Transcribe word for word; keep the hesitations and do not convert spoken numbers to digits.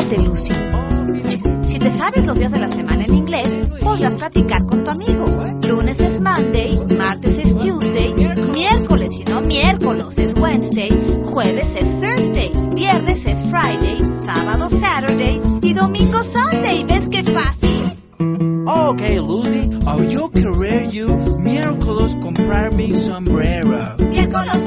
Fíjate, Lucy. Si te sabes los días de la semana en inglés, podrás platicar con tu amigo. Lunes es Monday, martes es Tuesday, miércoles y no miércoles es Wednesday, jueves es Thursday, viernes es Friday, sábado Saturday y domingo Sunday. ¿Ves qué fácil? Okay, Lucy, oh, yo querer you miércoles comprar mi sombrero. Miércoles